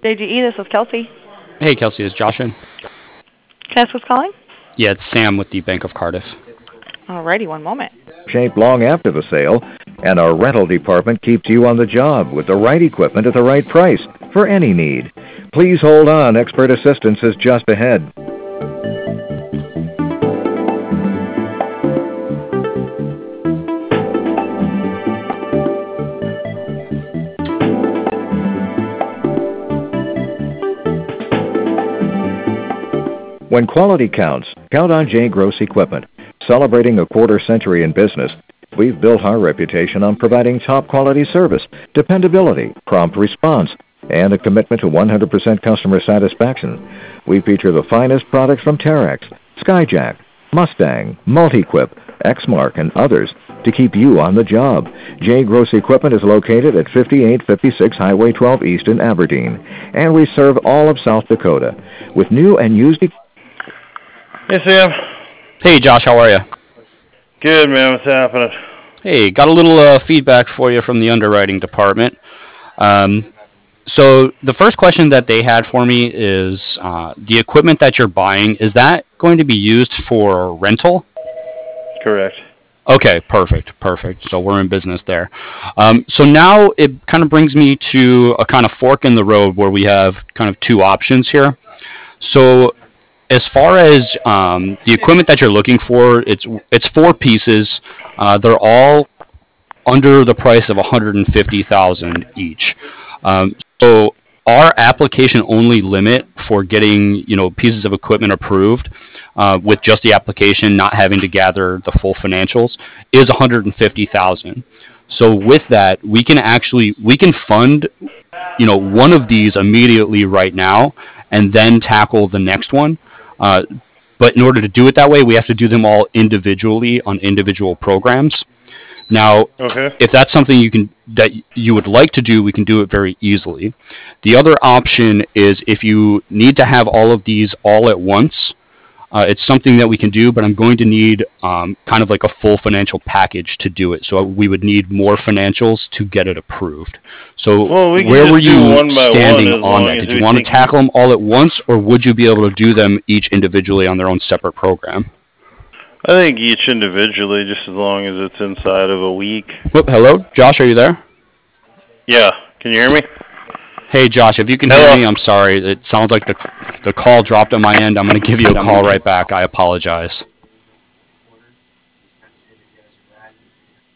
JGE, this is Kelsey. Hey, Kelsey, is Josh in? Can I ask who's calling? Yeah, it's Sam with the Bank of Cardiff. Alrighty, one moment. Shape long after the sale, and our rental department keeps you on the job with the right equipment at the right price for any need. Please hold on. Expert assistance is just ahead. When quality counts, count on J. Gross Equipment. Celebrating a quarter century in business, we've built our reputation on providing top-quality service, dependability, prompt response, and a commitment to 100% customer satisfaction. We feature the finest products from Terex, Skyjack, Mustang, Multiquip, Exmark, and others to keep you on the job. J. Gross Equipment is located at 5856 Highway 12 East in Aberdeen, and we serve all of South Dakota with new and used. Hey, Sam. Hey, Josh, how are you? Good, man. What's happening? Hey, got a little feedback for you from the underwriting department. So the first question that they had for me is the equipment that you're buying, is that going to be used for rental? Correct. Okay, perfect. So we're in business there. So now it kind of brings me to a kind of fork in the road where we have kind of two options here. So as far as the equipment that you're looking for, it's four pieces. They're all under the price of $150,000 each. So our application only limit for getting pieces of equipment approved with just the application, not having to gather the full financials, is $150,000. So with that, we can fund one of these immediately right now, and then tackle the next one. But in order to do it that way, we have to do them all individually on individual programs. Now, okay. If that's something that you would like to do, we can do it very easily. The other option is if you need to have all of these all at once, it's something that we can do, but I'm going to need kind of like a full financial package to do it. So we would need more financials to get it approved. So where were you standing on that? Did you want to tackle them all at once, or would you be able to do them each individually on their own separate program? I think each individually, just as long as it's inside of a week. Whoop, hello? Josh, are you there? Yeah. Can you hear me? Hey, Josh, if you can hear me, I'm sorry. It sounds like the call dropped on my end. I'm going to give you a call right back. I apologize.